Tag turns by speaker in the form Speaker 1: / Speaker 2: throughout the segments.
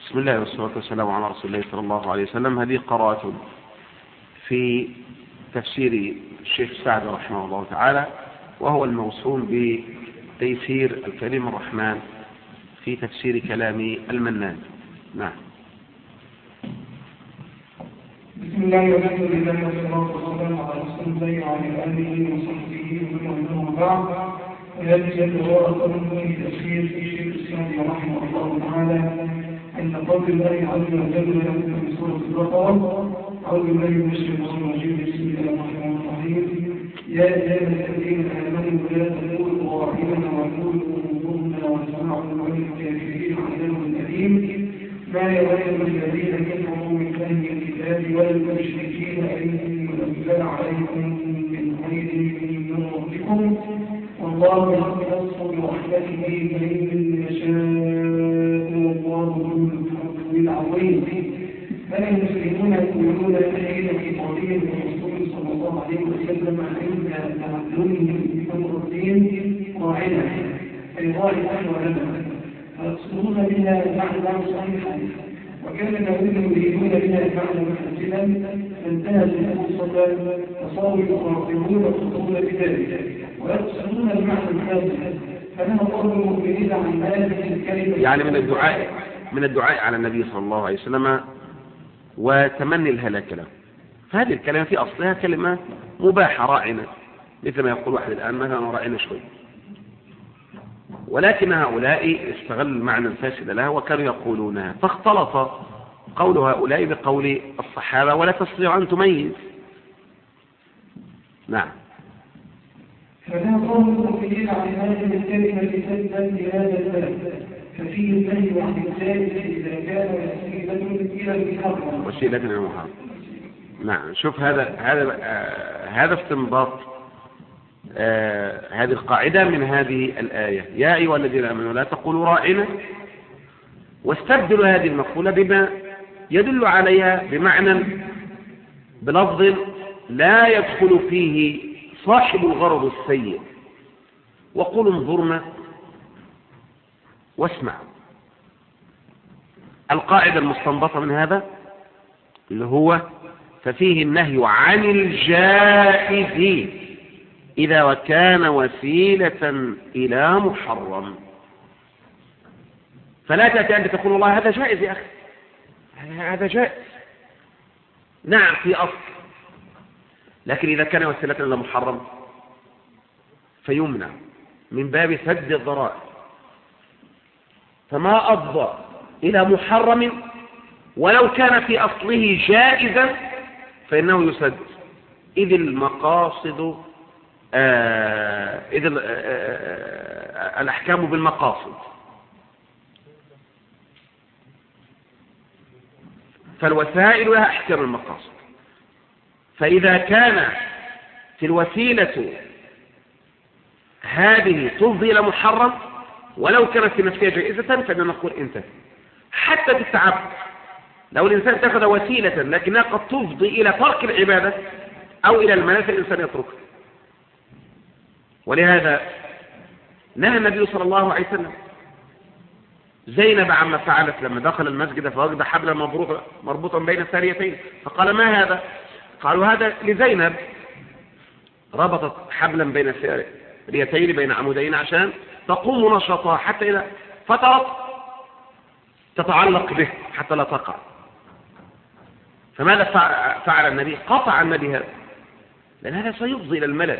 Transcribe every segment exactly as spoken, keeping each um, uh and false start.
Speaker 1: بسم الله والصلاة والسلام على رسول الله صلى الله عليه وسلم. هذه قراءة في تفسير الشيخ سعد رحمه الله تعالى، وهو الموسوم بتيسير الكريم الرحمن في تفسير كلام المنان. نعم.
Speaker 2: بسم الله والحمد لله والصلاة والسلام على رسول الله وعلى آله وصحبه ومن بعد. هذه الورقة من تفسير في شيخ الإسلام رحمه الله تعالى أن قول الله عز وجل في سورة البقرة: أعوذ بالله من الشيطان الرجيم بسم الله الرحمن الرحيم يا أيها الذين آمنوا لا تقولوا راعنا وقولوا انظرنا واسمعوا وللكافرين عذاب أليم ما يود الذين كفروا من أهل الكتاب ولا المشركين أن ينزل عليكم من خير من ربكم والله يختص برحمته من يشاء والله ذو الفضل العظيم. فالمسلمون يقولون حين خطابهم الرسول صلى الله عليه وسلم عند تعلمهم امر الدين راعنا اي راعنا ولنا، فيقصدون بها معنى صحيحا، وكان الذين يريدون بها معنى محسنا فانتهت الفرصه فصاروا يقررون ويقصدون بذلك ويقصدون المعنى الفاسد، فنهى الله المؤمنين عن هذه الكلمه.
Speaker 1: يعني من الدعاء من الدعاء على النبي صلى الله عليه وسلم وتمني الهلاك له. فهذه الكلمة في أصلها كلمة مباحة راعنا، مثل ما يقول واحد الآن مثلا راعنا شوي، ولكن هؤلاء استغلوا المعنى الفاسد لها وكانوا يقولونها، فاختلط قول هؤلاء بقول الصحابة ولا تستطيع أن تميز. نعم.
Speaker 2: فلا قول المؤمنين عن هذه الكلمة سدا لهذا البلد، ففيه النهي عن الثالث إذا كان وسيلة إلى المحرم.
Speaker 1: وسيلة إلى المحرم. نعم. شوف هذا هذا آه هذا استنباط آه هذه القاعدة من هذه الآية: يا أيها الذين آمنوا لا تقولوا راعنا، واستبدلوا هذه المقولة بما يدل عليها بمعنى بلفظ لا يدخل فيه صاحب الغرض السيء، وقولوا انظرنا واسمع. القاعدة المستنبطة من هذا اللي هو ففيه النهي عن الجائز إذا كان وسيلة إلى محرم. فلا تأتي أنت تقول والله هذا جائز يا أخي، هذا جائز، نعم في أصل، لكن إذا كان وسيلة إلى محرم فيمنع من باب سد الذرائع. فما أفضى إلى محرم ولو كان في أصله جائزا فإنه يسد، إذ المقاصد آه إذ آه آه الأحكام بالمقاصد. فالوسائل لها أحكام المقاصد، فإذا كان في الوسيلة هذه تفضي إلى محرم ولو كانت في نفسها جائزة فإننا نقول انتهى. حتى في التعبد لو الإنسان اتخذ وسيلة لكنها قد تفضي إلى ترك العبادة أو إلى المنافع الإنسان يتركها. ولهذا نهى النبي صلى الله عليه وسلم زينب عما فعلت لما دخل المسجد فوجد حبلا مربوطا بين الساريتين، فقال ما هذا؟ قالوا هذا لزينب، ربطت حبلا بين الساريتين بين عمودين عشان تقوم نشاطها حتى إذا فترت تتعلق به حتى لا تقع. فماذا فعل النبي؟ قطع النبي هذا، لأن هذا سيفضي إلى الملل.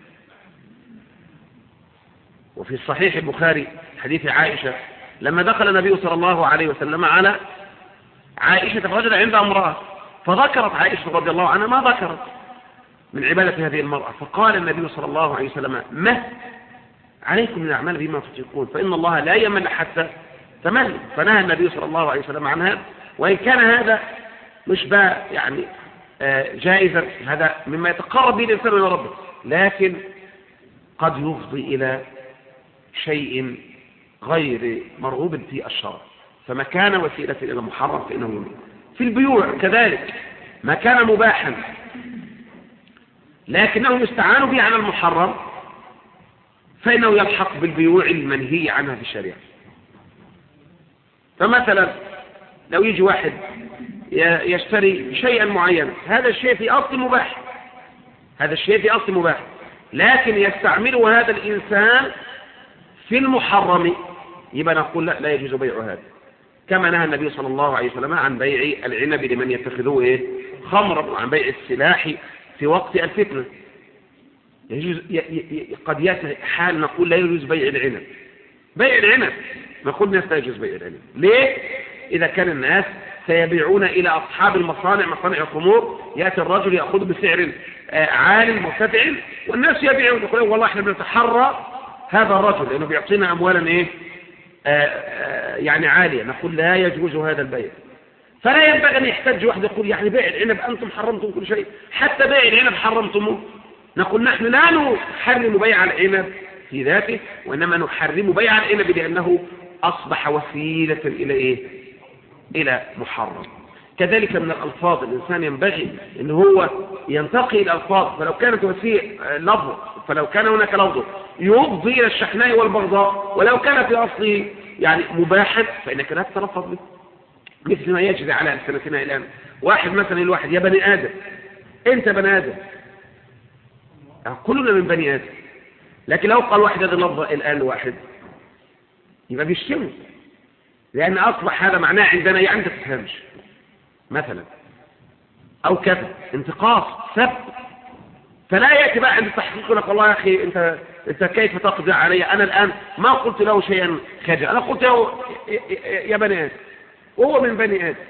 Speaker 1: وفي الصحيح البخاري حديث عائشة لما دخل النبي صلى الله عليه وسلم على عائشة فوجد عندها امرأة، فذكرت عائشة رضي الله عنها ما ذكرت من عبادة هذه المرأة، فقال النبي صلى الله عليه وسلم ما عليكم من الأعمال بما تطيقون فإن الله لا يمل حتى تمل. فنهى النبي صلى الله عليه وسلم عنها، وإن كان هذا مش بقى يعني جائزا، هذا مما يتقرب به الإنسان إلى ربه، لكن قد يفضي إلى شيء غير مرغوب في الشرع. فما كان وسيلة إلى محرم فإنه يمنع. في البيوع كذلك ما كان مباحا لكنهم استعانوا به على المحرم فإنه يلحق بالبيوع المنهي عنها في الشريعة. فمثلا لو يجي واحد يشتري شيئا معينا، هذا الشيء في أصل مباح، هذا الشيء في أصل مباح، لكن يستعمله هذا الإنسان في المحرم، يبقى نقول لا, لا يجوز بيع هذا. كما نهى النبي صلى الله عليه وسلم عن بيع العنب لمن يتخذوه إيه؟ خمرا، وعن بيع السلاح في وقت الفتنة. يجوز ي... ي... قد يأتي حال نقول لا يجوز بيع العنب، بيع العنب نقول الناس لا يجوز بيع العنب. ليه؟ إذا كان الناس سيبيعون إلى أصحاب المصانع، مصانع الخمور، يأتي الرجل يأخذ بسعر عال مرتفع والناس يبيعون، يقولون والله احنا بنتحرى هذا الرجل لأنه بيعطينا أموالا إيه؟ آآ آآ يعني عالية. نقول لا يجوز هذا البيع. فلا ينبغي أن يحتج واحد يقول يعني بيع العنب أنتم حرمتم كل شيء، حتى بيع العنب حرمتموه. نقول نحن لا نحرم بيع العنب في ذاته، وإنما نحرم بيع العنب لأنه أصبح وسيلة إلى إيه؟ إلى محرم. كذلك من الألفاظ، الإنسان ينبغي أن هو ينتقي الألفاظ، فلو كانت وسيلة لفظ، فلو كان هناك لفظ يفضي إلى الشحناء والبغضاء، ولو كان في أصله يعني مباحا فإنك لا تتلفظ به، مثل ما يجري على ألسنتنا الآن. واحد مثلا الواحد يا بني آدم، أنت بني آدم، كلنا من بني آدم، لكن لو قال واحد هذا اللفظ الآن واحد يبقى بيشتمه، لأن أصبح هذا معناه عندنا يعني أنت تفهمش مثلا، أو كذا انتقاص سب. فلا يأتي بقى عند التحقيق لك والله يا أخي أنت, أنت كيف تقضي علي؟ أنا الآن ما قلت له شيئا خارجا، أنا قلت له يا بني آدم وهو من بني آدم.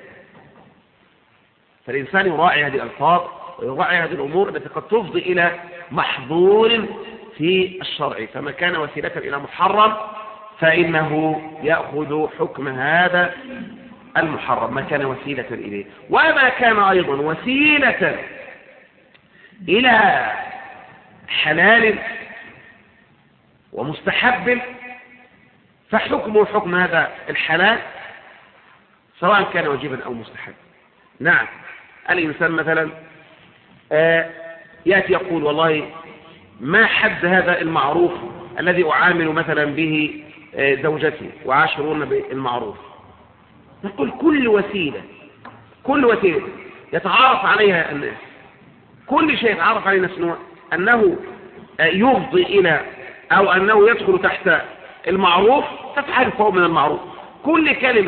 Speaker 1: فالإنسان يراعي هذه الألفاظ ويراعي هذه الأمور التي قد تفضي إلى محظور في الشرع. فما كان وسيلة إلى محرم فإنه يأخذ حكم هذا المحرم، ما كان وسيلة إليه. وما كان أيضا وسيلة إلى حلال ومستحب فحكمه حكم هذا الحلال سواء كان واجبا أو مستحب. نعم، الإنسان مثلا يأتي يقول والله ما حد هذا المعروف الذي أعامل مثلا به زوجتي وعاشرون بالمعروف. نقول كل وسيلة كل وسيلة يتعارف عليها الناس، كل شيء يتعارف عليه الناس أنه يفضي إلى أو أنه يدخل تحت المعروف تفعل فهو من المعروف. كل كلمة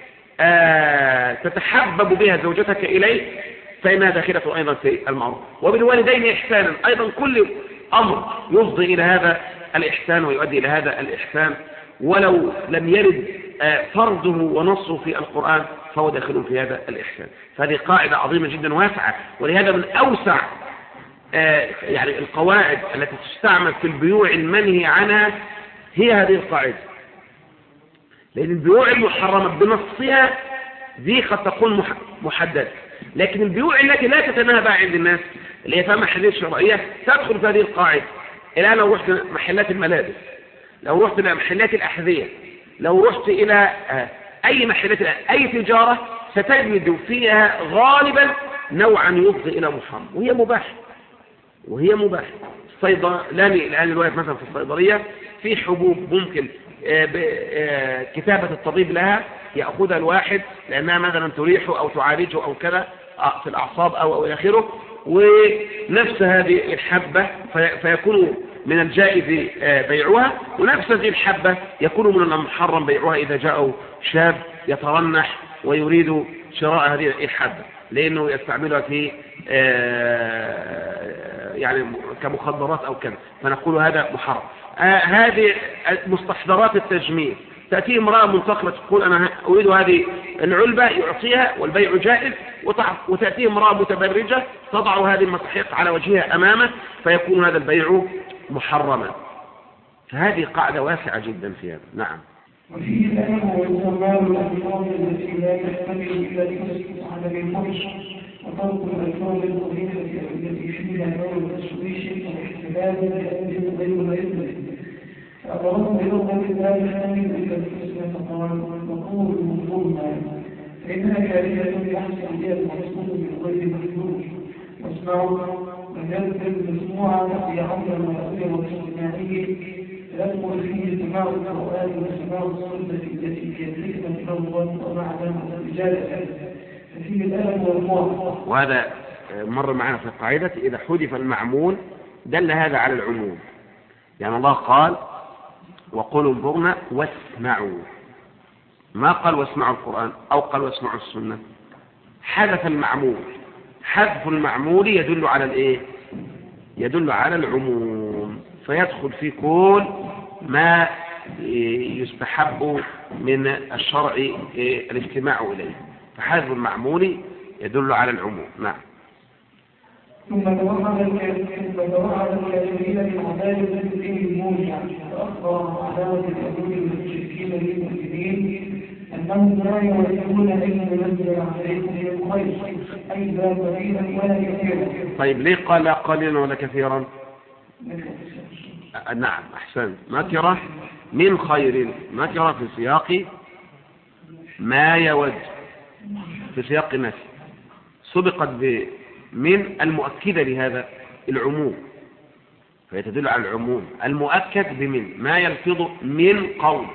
Speaker 1: تتحبب بها زوجتك إليه فإنها داخلة أيضا في المعروف. وبالوالدين إحسانا أيضا، كل أمر يفضي إلى هذا الإحسان ويؤدي إلى هذا الإحسان ولو لم يرد فرضه ونصه في القرآن فهو داخل في هذا الإحسان. فهذه قاعدة عظيمة جدا واسعة، ولهذا من أوسع يعني القواعد التي تستعمل في البيوع المنهي عنها هي هذه القاعدة، لأن البيوع المحرمة بنصها دي قد تكون محددة، لكن البيوع التي لا تتناهى عند الناس اللي هي فيها محلات شرعية تدخل في هذه القاعدة. الآن لو رحت محلات الملابس، لو رحت إلى محلات الأحذية، لو رحت إلى أي محلات أي تجارة ستجد فيها غالبا نوعا يفضي إلى محرم، وهي مباح وهي مباح. الصيدلاني الآن الواحد مثلا في الصيدلية في حبوب ممكن كتابة الطبيب لها يأخذها الواحد لأنها مثلا تريحه أو تعالجه أو كذا في الأعصاب أو أو إلى آخره، ونفس هذه الحبة فيكون من الجائز بيعها، ونفس هذه الحبة يكون من المحرم بيعها إذا جاء شاب يترنح ويريد شراء هذه الحبة لأنه يستعملها في يعني كمخدرات أو كذا، فنقول هذا محرم. هذه مستحضرات التجميل، تأتي امرأة منتقلة تقول أنا أريد هذه العلبة يعطيها والبيع جائز، وتأتي امرأة متبرجة تضع هذه المساحيق على وجهها أمامه فيكون هذا البيع محرما. فهذه قاعدة واسعة جدا في هذا. نعم.
Speaker 2: وفيه الألم والزمان والألفاظ التي لا تحتمل إلا لتسكت على المرش، وطرق الألفاظ القبيحة التي فيها نوع التشويش والاحتلال لأجل غير غيره. فأضربت بلغة لا يحتمل إلا الحسنى فقال نقول مظلوما فإنها كارثة لأحسن هي المحسوس من غير محلول. واسمعوا من يذكر المسموعة في عمر ما أخير والاجتماعي يدخل فيه سماع القرآن وسماع السنة التي في الحكمة أولا ومعنى الرجال ففيه الألم والموت.
Speaker 1: وهذا مر معنا في القاعدة إذا حذف المعمول دل هذا على العموم. يعني الله قال وقولوا انظرنا واسمعوا، ما قال واسمعوا القرآن أو قال واسمعوا السنة. حذف المعمول، حذف المعمول يدل على الايه؟ يدل على العموم، فيدخل في كل ما يستحب من الشرع الاجتماع إليه، فحذف المعمول يدل على العموم. نعم.
Speaker 2: ثم توعد الكافرين بالعذاب الذي الموجع فأخبر عداوة اليهود والمشركين للمؤمنين أنهم لا يودون أن ينزل عليكم من الخير أي لا قليلا ولا كثيرا.
Speaker 1: طيب ليه قال لا قليلا ولا كثيرا؟ نعم أحسن. نكرة من خير، نكرة في سياق ما يود، في سياق نفي، سبقت من المؤكدة لهذا العموم، فيتدل على العموم المؤكد بمن ما يلفظ من قول،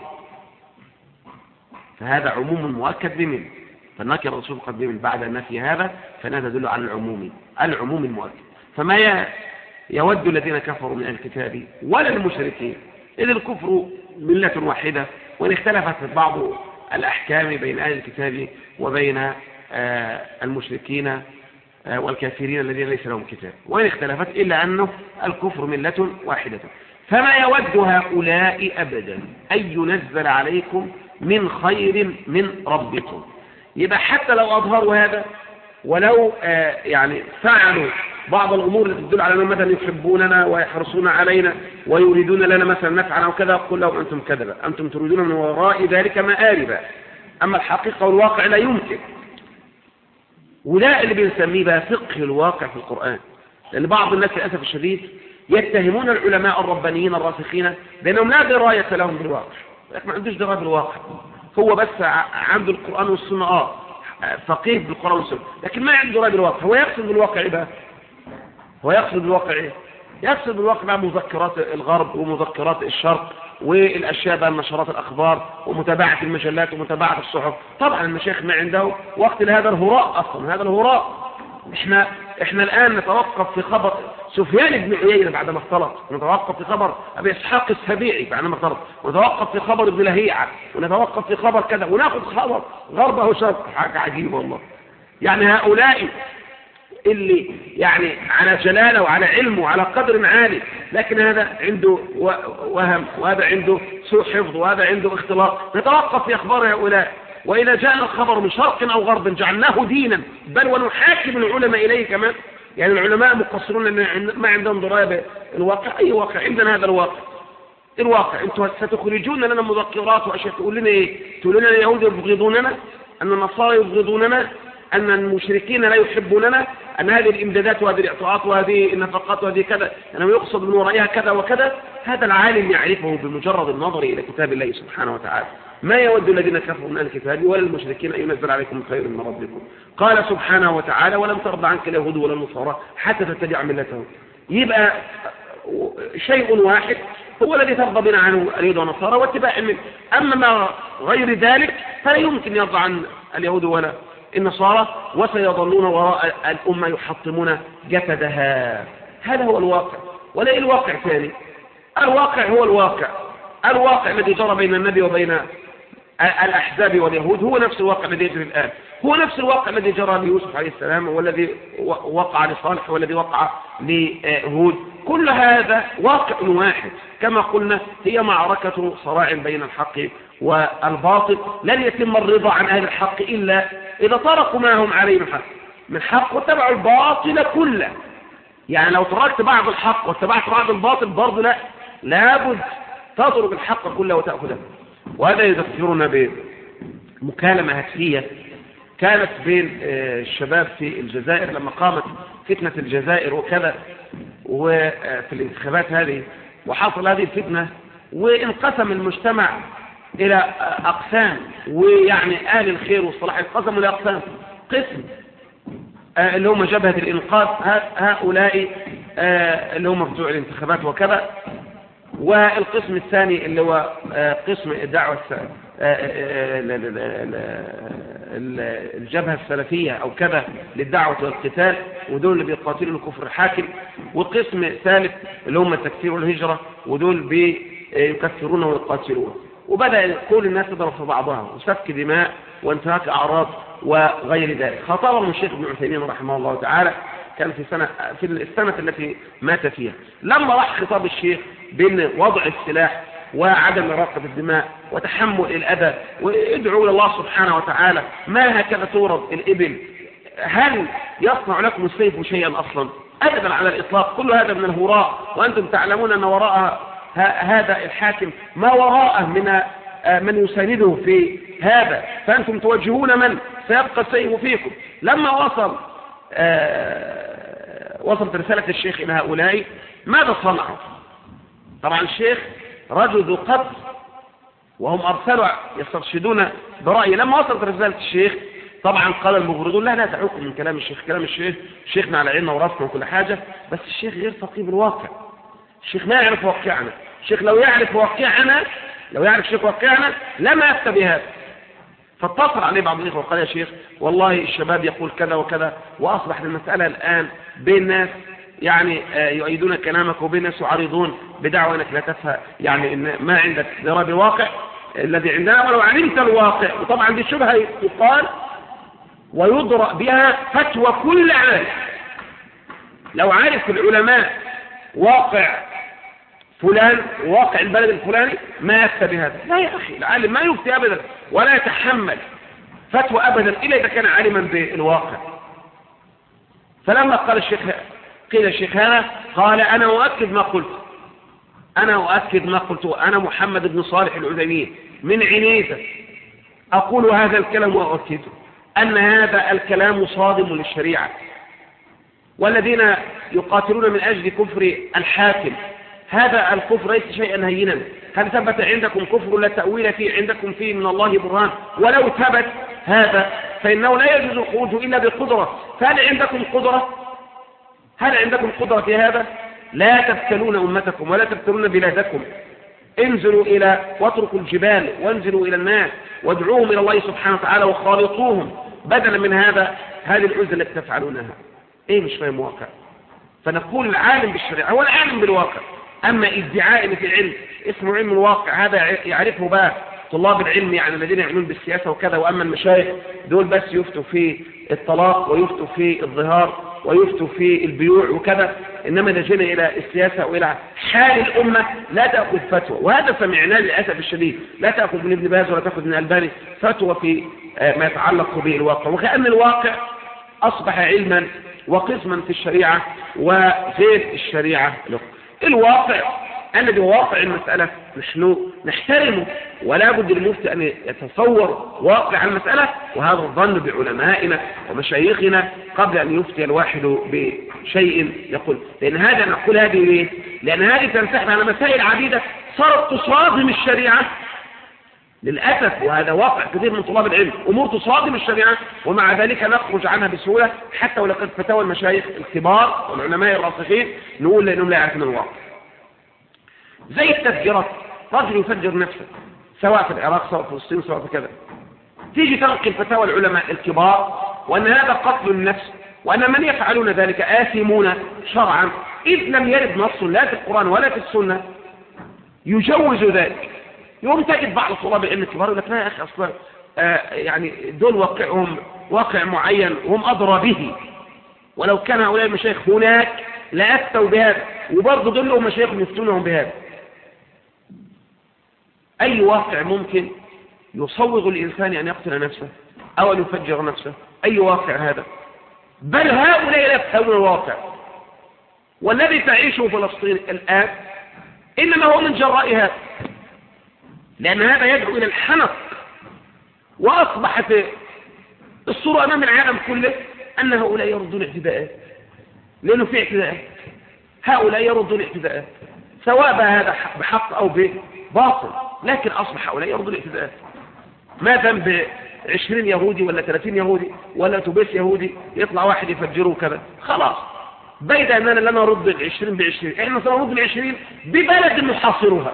Speaker 1: فهذا عموم مؤكد بمن، فالنكرة سبقت بمن بعد النفي هذا، فهذا تدل على العموم، العموم المؤكد. فما يود الذين كفروا من الكتاب ولا المشركين، إذ الكفر ملة واحدة، وإن اختلفت بعض الأحكام بين أهل الكتاب وبين المشركين والكافرين الذين ليس لهم كتاب، وإن اختلفت إلا أنه الكفر ملة واحدة. فما يود هؤلاء أبدا أن ينزل عليكم من خير من ربكم. يبقى حتى لو أظهروا هذا ولو آه يعني فعلوا بعض الأمور التي تدل على أنهم مثلا يحبوننا ويحرصون علينا ويريدون لنا مثلا نفعا أو كذا، قل لهم أنتم كذبا، أنتم تريدون من وراء ذلك مآربا، أما الحقيقة والواقع لا يمكن. وده اللي بنسميه بقى فقه الواقع في القرآن، لأن بعض الناس للأسف الشديد يتهمون العلماء الربانيين الراسخين بأنهم لا دراية لهم بالواقع، لكن ما عندوش دراية بالواقع، هو بس عنده القرآن والسنة، آه فقيه بالقرآن والسنة، لكن ما عنده دراية بالواقع. هو يقصد بالواقع إيه بقى؟ هو يقصد بالواقع إيه؟ يقصد بالواقع بقى مذكرات الغرب ومذكرات الشرق والأشياء بقى نشرات الأخبار ومتابعة المجلات ومتابعة الصحف. طبعا المشايخ ما عنده وقت لهذا الهراء أصلا، هذا الهراء. إحنا إحنا الآن نتوقف في خبر سفيان بن عيينة بعدما اختلط، ونتوقف في خبر أبي إسحاق السبيعي بعدما اختلط، ونتوقف في خبر ابن لهيعة، ونتوقف في خبر كذا، وناخذ خبر غربه وشرق. حاجة عجيبة والله. يعني هؤلاء اللي يعني على جلالة وعلى علم وعلى قدر عالي، لكن هذا عنده وهم، وهذا عنده سوء حفظ، وهذا عنده اختلاط. نتوقف في أخبار هؤلاء، وإذا جاء الخبر من شرق أو غرب جعلناه دينا، بل ونحاكم العلماء إليه كمان. يعني العلماء مقصرون ما عندهم دراية بالواقع. أي واقع؟ عندنا هذا الواقع، الواقع. أنتم ستخرجون لنا مذكرات وأشياء تقول لنا إيه؟ تقول لنا اليهود يبغضوننا، أن النصارى يبغضوننا، أن المشركين لا يحبوننا، أن هذه الإمدادات وهذه الإعطاءات وهذه النفقات وهذه كذا أنه يقصد من ورائها كذا وكذا. هذا العالم يعرفه بمجرد النظر إلى كتاب الله سبحانه وتعالى. ما يود الذين كفروا من الكتاب ولا المشركين أن ينزل عليكم خير من ربكم. قال سبحانه وتعالى ولم ترضى عنك اليهود ولا النصارى حتى تتبع ملتهم. يبقى شيء واحد هو الذي ترضى بنا عنه اليهود والنصارى واتباع منه، أما ما غير ذلك فلا يمكن يرضى عن اليهود ولا النصارى، وسيظلون وراء الأمة يحطمون جسدها. هذا هو الواقع، ولا الواقع ثاني. الواقع هو الواقع، الواقع الذي جرى بين النبي وبين الأحزاب واليهود هو نفس الواقع الذي يجري الآن، هو نفس الواقع الذي جرى ليوسف عليه السلام، والذي وقع لصالح، والذي وقع لهود. كل هذا واقع واحد. كما قلنا هي معركة صراع بين الحق والباطل، لن يتم الرضا عن أهل الحق إلا إذا تركوا ما هم عليه من حق من حق واتبعوا الباطل كله. يعني لو تركت بعض الحق واتبعت بعض الباطل برضه لا، لابد تترك الحق كله وتأخذه. وهذا يذكرنا بمكالمة هاتفية كانت بين الشباب في الجزائر لما قامت فتنة الجزائر وكذا، وفي الانتخابات هذه، وحصل هذه الفتنة وانقسم المجتمع إلى أقسام، ويعني أهل الخير والصلاح انقسموا لأقسام. قسم اللي هم جبهة الإنقاذ، هؤلاء اللي هم بتوع الانتخابات وكذا، والقسم الثاني اللي هو قسم الدعوة الجبهة السلفية أو كذا للدعوة والقتال، ودول اللي بيقاتلوا الكفر الحاكم. وقسم ثالث اللي هم التكفير والهجرة، ودول بيكفرون ويقاتلون. وبدأ كل الناس تضرب في بعضها وسفك دماء وانتهاك أعراض وغير ذلك. خطابهم الشيخ ابن عثيمين رحمه الله تعالى كان في سنة في السنة التي مات فيها، لما راح خطاب الشيخ بين وضع السلاح وعدم إراقة الدماء وتحمل الأذى وادعوا إلى الله سبحانه وتعالى، ما هكذا تورد الإبل، هل يصنع لكم السيف شيئا أصلا؟ أبدا على الإطلاق، كل هذا من الهراء، وأنتم تعلمون أن وراء هذا الحاكم ما وراءه من من يسانده في هذا، فأنتم توجهون من سيبقى السيف فيكم. لما وصل آه وصلت رسالة الشيخ إلى هؤلاء، ماذا صنعوا؟ طبعا الشيخ رجل ذو قدر وهم أرسلوا يسترشدون برأيه. لما وصلت رسالة الشيخ طبعا قال المغرضون لا لا دعوكم من كلام الشيخ، كلام الشيخ شيخنا على عيننا وراسنا وكل حاجة، بس الشيخ غير فقيه بالواقع، الشيخ ما يعرف واقعنا. الشيخ لو يعرف واقعنا لو يعرف الشيخ واقعنا لما يفتى بهذا. فاتصل عليه بعض الإخوة وقال يا شيخ والله الشباب يقول كذا وكذا، وأصبح المسألة الآن بين ناس يعني يؤيدون كلامك وبين ناس يعارضون بدعوى أنك لا تفهم، يعني إن ما عندك درا بالواقع الذي عندنا ولو علمت الواقع. وطبعا دي شبهة يقال ويضرأ بها فتوى كل عالم. لو عارف العلماء واقع فلان واقع البلد الفلاني ما يفتى بهذا. لا يا أخي، العالم ما يفتي أبدا ولا يتحمل فتوى أبدا إلا إذا كان عالما بالواقع. فلما قال الشيخ قيل الشيخ هذا قال أنا أؤكد ما قلت أنا أؤكد ما قلت أنا محمد بن صالح العثيمين من عنيزة أقول هذا الكلام وأؤكده أن هذا الكلام صادم للشريعة، والذين يقاتلون من أجل كفر الحاكم هذا الكفر ليس شيئا هينا. هل ثبت عندكم كفر لا تأويل فيه عندكم فيه من الله برهان؟ ولو ثبت هذا فإنه لا يجوز الخروج إلا بقدرة. فهل عندكم قدرة؟ هل عندكم قدرة في هذا؟ لا تفتنون أمتكم ولا تفتنون بلادكم. انزلوا إلى واتركوا الجبال وانزلوا إلى الناس وادعوهم إلى الله سبحانه وتعالى وخالطوهم بدلا من هذا هذه العزة التي تفعلونها. إيه مش فاهم واقع؟ فنقول العالم بالشريعة هو العالم بالواقع. أما ادعاء إن في علم اسمه علم الواقع هذا يعرفه بقى طلاب العلم، يعني الذين يعملون بالسياسة وكذا. وأما المشايخ دول بس يفتوا في الطلاق ويفتوا في الظهار ويفتوا في البيوع وكذا. إنما إذا جينا إلى السياسة وإلى حال الأمة لا تأخذ فتوى، وهذا سمعناه للأسف الشديد. لا تأخذ من ابن باز ولا تأخذ من الألباني فتوى في ما يتعلق بالواقع، وكأن الواقع أصبح علما وقسما في الشريعة وغير الشريعة له. الواقع الذي هو واقع المسألة نحن نحترمه، ولا بد للمفتي أن يتصور واقع المسألة، وهذا الظن بعلمائنا ومشايخنا قبل أن يفتي الواحد بشيء يقول. لأن هذا نقول هذه ليه؟ لأن هذه تنسحب على مسائل عديدة صارت تصادم الشريعة للأسف، وهذا واقع كثير من طلاب العلم، أمور تصادم الشريعة ومع ذلك نخرج عنها بسهولة حتى ولقد فتاوى المشايخ الكبار والعلماء الراسخين نقول لأنهم لا يعرفون الواقع. زي التفجيرات، رجل يفجر نفسه سواء في العراق سواء في فلسطين سواء في كذا، تيجي تنقل فتاوى العلماء الكبار وأن هذا قتل النفس وأن من يفعلون ذلك آثمون شرعا، إذ لم يرد نص لا في القرآن ولا في السنة يجوز ذلك. يوم تجد بعض طلاب العلم الكبار يقول لك لا يا أخي أصلا آه يعني دول واقعهم واقع معين وهم أدرى به، ولو كان هؤلاء المشايخ هناك لا أفتوا بهذا، وبرضه دول لهم مشايخ يفتونهم بهذا. أي واقع ممكن يصوغ الإنسان أن يقتل نفسه أو أن يفجر نفسه؟ أي واقع هذا؟ بل هؤلاء لا يفهمون الواقع. والذي تعيشه فلسطين الآن إنما هو من جراء هذا، لأن هذا يدعو إلى الحنق، وأصبحت الصورة أمام العالم كله أن هؤلاء يردون اعتداءات، لأنه في اعتداءات. هؤلاء يردون اعتداءات سواء هذا بحق أو بباطل، لكن أصبح هؤلاء يردون اعتداءات. ما ذنب عشرين يهودي ولا ثلاثين يهودي ولا تبس يهودي يطلع واحد يفجره كذا؟ خلاص بيد أننا لا نرد العشرين بعشرين، إحنا سنرد العشرين ببلد نحاصرها،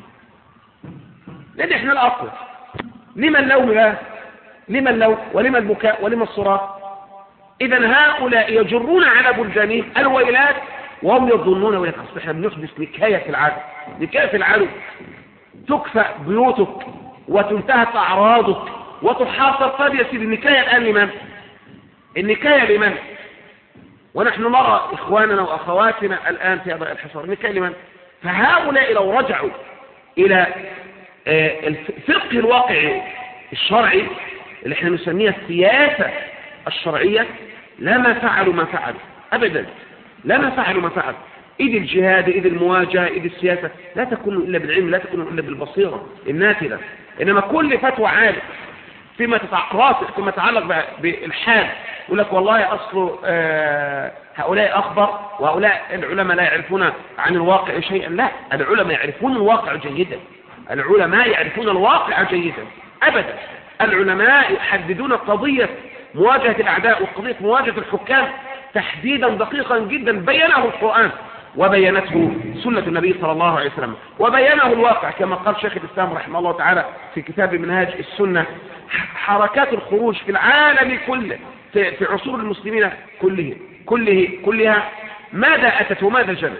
Speaker 1: لأن إحنا الأقوى. لما اللوم لا؟ لما اللوم ولما البكاء ولما الصراخ؟ إذا هؤلاء يجرون على بلدانهم الويلات وهم يظنون ويلات. أصل إحنا بنحدث نكاية في العدو، نكاية في العدو، تكفى بيوتك وتنتهك أعراضك وتحاصر. طيب يا سيدي النكاية الآن لمن؟ النكاية لمن؟ ونحن نرى إخواننا وأخواتنا الآن في هذا الحصار، النكاية لمن؟ فهؤلاء لو رجعوا إلى الفقه الواقعي الشرعي اللي احنا نسميها السياسة الشرعية لما فعلوا ما فعلوا أبدا، لما فعلوا ما فعلوا. إذ الجهاد، إذ المواجهة، إذ السياسة لا تكون إلا بالعلم، لا تكون إلا بالبصيرة الناتلة. إنما كل فتوى عالم فيما تتعقرات فيما يتعلق بالحال يقول لك والله أصل آه هؤلاء أخبر وهؤلاء العلماء لا يعرفون عن الواقع شيئا. لا، العلماء يعرفون الواقع جيدا، العلماء يعرفون الواقع جيدا أبدا. العلماء يحددون قضية مواجهة الأعداء وقضية مواجهة الحكام تحديدا دقيقا جدا بينه القرآن وبينته سنة النبي صلى الله عليه وسلم وبينه الواقع، كما قال شيخ الإسلام رحمه الله تعالى في كتاب منهاج السنة. حركات الخروج في العالم كله في عصور المسلمين كله كله كلها ماذا أتت وماذا جنت؟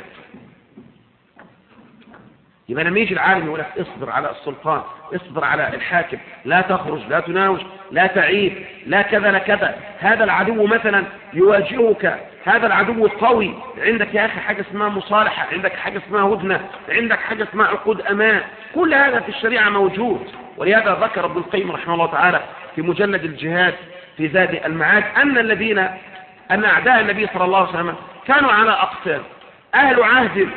Speaker 1: يبقى لما يجي العالم يقول لك اصبر على السلطان، اصبر على الحاكم، لا تخرج، لا تناوش، لا تعيب، لا كذا لا كذا، هذا العدو مثلا يواجهك، هذا العدو قوي، عندك يا أخي حاجة اسمها مصالحة، عندك حاجة اسمها هدنة، عندك حاجة اسمها عقود أمان، كل هذا في الشريعة موجود. ولهذا ذكر ابن القيم رحمه الله تعالى في مجلد الجهاد في زاد المعاد أن الذين أن أعداء النبي صلى الله عليه وسلم كانوا على أقسام: أهل عهد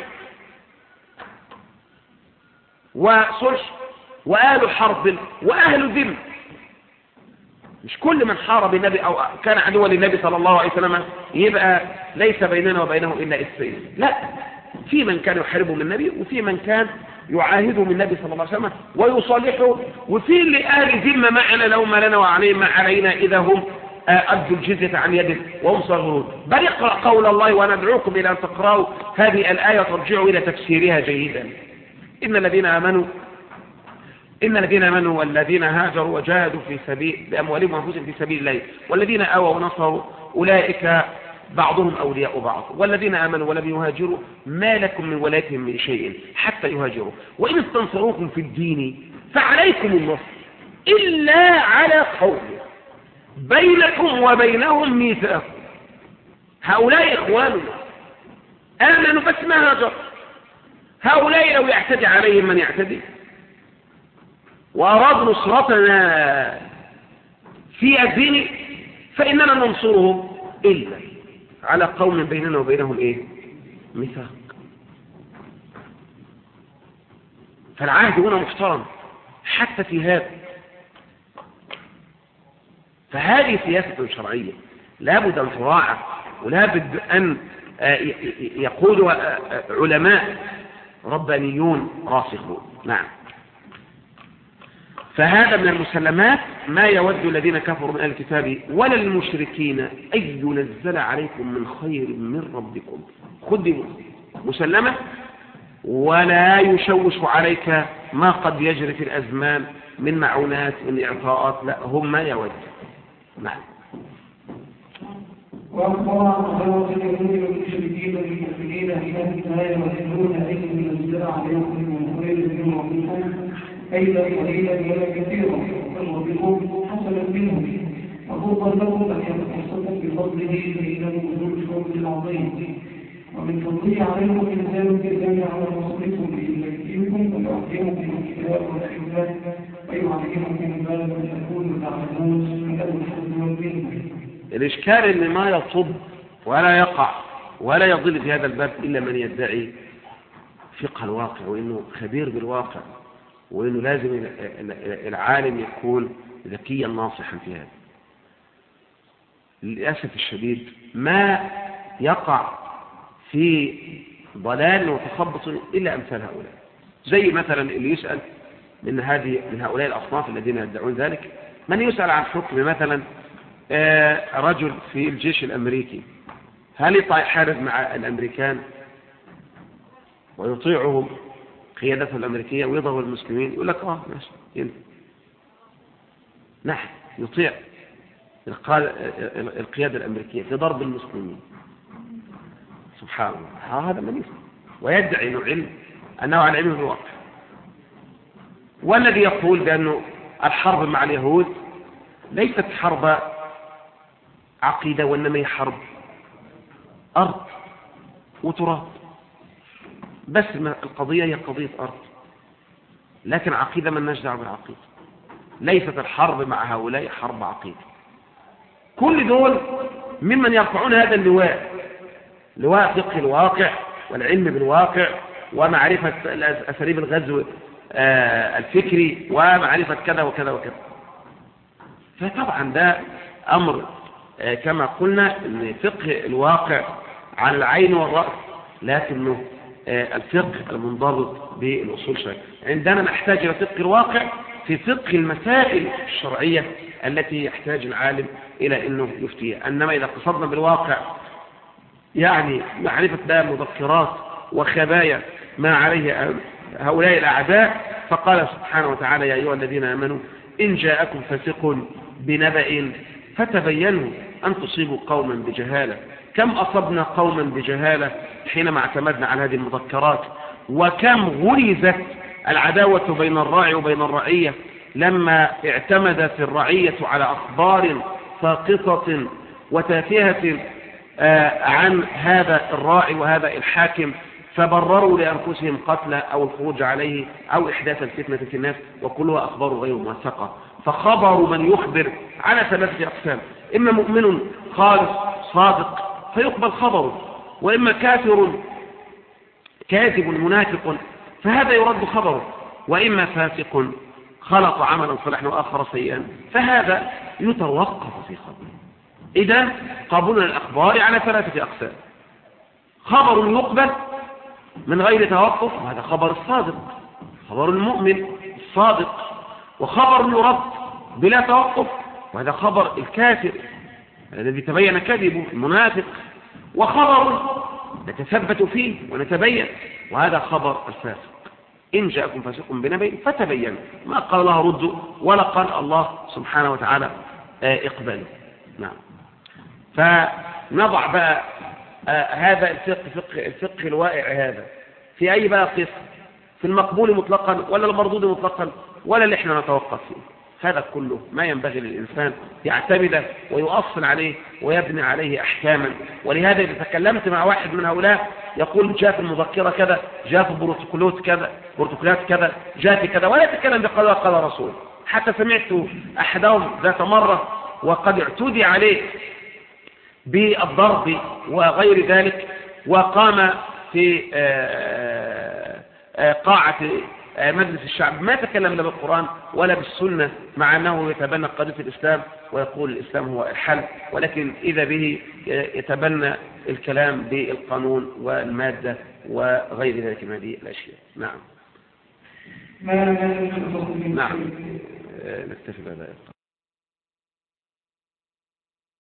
Speaker 1: وصلح، وأهل حرب، وأهل ذم. مش كل من حارب النبي أو كان عدوا للنبي صلى الله عليه وسلم يبقى ليس بيننا وبينه إلا السيف. لا، في من كان يحاربه من النبي، وفي من كان يعاهده من النبي صلى الله عليه وسلم ويصالحه، وفي اللي أهل ذمة معنا لو ما لنا وعليهم ما علينا إذا هم أدوا الجزية عن يد وهم صغرون. بل اقرأ قول الله: وندعوكم إلى أن تقرأوا هذه الآية وترجعوا إلى تفسيرها جيدا. إن الذين آمنوا إن الذين آمنوا والذين هاجروا وجاهدوا في سبيل بأموالهم وأنفسهم في سبيل الله والذين آووا ونصروا أولئك بعضهم أولياء بعض والذين آمنوا ولم يهاجروا ما لكم من ولايتهم من شيء حتى يهاجروا وإن استنصروكم في الدين فعليكم النصر إلا على قوم بينكم وبينهم ميثاق. هؤلاء إخواننا آمنوا بس ما هاجروا. هؤلاء لو يعتدي عليهم من يعتدي وأراد نصرتنا في الدين فإننا ننصرهم إلا على قوم بيننا وبينهم إيه؟ ميثاق. فالعهد هنا محترم حتى في هذا. فهذه سياسة شرعية لابد أن تراعى ولابد أن يقول علماء ربانيون راسخون. نعم. فهذا من المسلمات ما يود الذين كفروا من أهل الكتاب ولا المشركين أن ينزل عليكم من خير من ربكم. خذ مسلمة ولا يشوش عليك ما قد يجري في الأزمان من معونات من إعطاءات، لا، هم ما يود. نعم.
Speaker 2: وأخبر عن خيرات اليهود والمشركين بالمؤمنين في هذه الآية ويقولون أن ينزل عليكم من خير من ربكم أيضا قليلا ولا كثيرا ومن ربكم حسنا منهم وفضل لكم أن يتحسكم بفضله فإنه ذو الفضل العظيم ومن فضله عليكم إنزال بالله على رسولكم بإذنكم ويعطيكم الكتاب والحكمة ويعلمكم ما لم تكونوا تعلمون من الحكم والدين.
Speaker 1: الإشكال اللي ما يصب ولا يقع ولا يضل في هذا الباب إلا من يدعي فقه الواقع وإنه خبير بالواقع وإنه لازم العالم يكون ذكيا ناصحا في هذا. للأسف الشديد ما يقع في ضلال وتخبط إلا أمثال هؤلاء، زي مثلا اللي يسأل من هذه من هؤلاء الأصناف الذين يدعون ذلك، من يسأل عن حكم مثلا رجل في الجيش الأمريكي هل يطلع يحارب مع الأمريكان ويطيعهم قيادته الأمريكية ويضرب المسلمين؟ يقول لك اه ماشي ينفع. نعم يطيع القيادة الأمريكية في ضرب المسلمين. سبحان الله، هذا من يفعل ويدعي انه علم، أنه على علم بالواقع. والذي يقول بأنه الحرب مع اليهود ليست حرب عقيدة وإنما هي حرب أرض وتراب بس، القضية هي قضية أرض، لكن عقيدة من نجدع بالعقيدة. ليست الحرب مع هؤلاء حرب عقيدة. كل دول ممن يرفعون هذا اللواء، لواء فقه الواقع والعلم بالواقع ومعرفة أساليب الغزو الفكري ومعرفة كذا وكذا وكذا. فطبعا ده أمر كما قلنا ان فقه الواقع على العين والرأس، لكنه الفقه المنضبط بالأصول الشرعية. عندنا نحتاج إلى فقه الواقع في فقه المسائل الشرعية التي يحتاج العالم إلى أنه يفتيها. أنما إذا قصدنا بالواقع يعني معرفة بقى مذكرات وخبايا ما عليه هؤلاء الأعداء، فقال سبحانه وتعالى: يا أيها الذين آمنوا إن جاءكم فاسق بنبأ فتبينوا أن تصيبوا قوما بجهالة. كم أصبنا قوما بجهالة حينما اعتمدنا على هذه المذكرات، وكم غرزت العداوة بين الراعي وبين الرعية لما اعتمدت الرعية على أخبار ساقطة وتافهة عن هذا الراعي وهذا الحاكم، فبرروا لأنفسهم قتله أو الخروج عليه أو إحداث الفتنة في الناس، وكلها أخبار غير موثقة. فخبر من يخبر على ثلاثة أقسام: إما مؤمن خالص صادق فيقبل خبره، وإما كافر كاذب منافق فهذا يرد خبره، وإما فاسق خلط عملا صالحا وآخر سيئا فهذا يتوقف في خبره. إذا قبول الأخبار على ثلاثة أقسام: خبر يقبل من غير توقف وهذا خبر الصادق، خبر المؤمن الصادق، وخبر يرد بلا توقف وهذا خبر الكافر الذي تبين كذبه المنافق، وخبر نتثبت فيه ونتبين وهذا خبر الفاسق. إن جاءكم فاسق بنبأ فتبينوا، ما قال الله ردوا ولا قال الله سبحانه وتعالى اقبلوا. نعم. فنضع بقى آه هذا الفقه فقه الفقه الواقع هذا في أي بقى قسم؟ في المقبول مطلقا ولا المردود مطلقا ولا اللي احنا نتوقف فيه؟ هذا كله ما ينبغي للإنسان يعتمد ويؤصل عليه ويبني عليه أحكاما. ولهذا إذا تكلمت مع واحد من هؤلاء يقول جاء في المذكرة كذا، جاء في بروتوكولات كذا بروتوكولات كذا، جاء في كذا، ولا يتكلم بقال قال رسول. حتى سمعت أحدهم ذات مرة وقد اعتدي عليه بالضرب وغير ذلك، وقام في قاعة مجلس الشعب ما تكلم لا بالقرآن ولا بالسنة، مع أنه يتبنى قضية الإسلام ويقول الإسلام هو الحل، ولكن إذا به يتبنى الكلام بالقانون والمادة وغير ذلك من هذه الأشياء. نعم. نعم. نكتفي بهذا.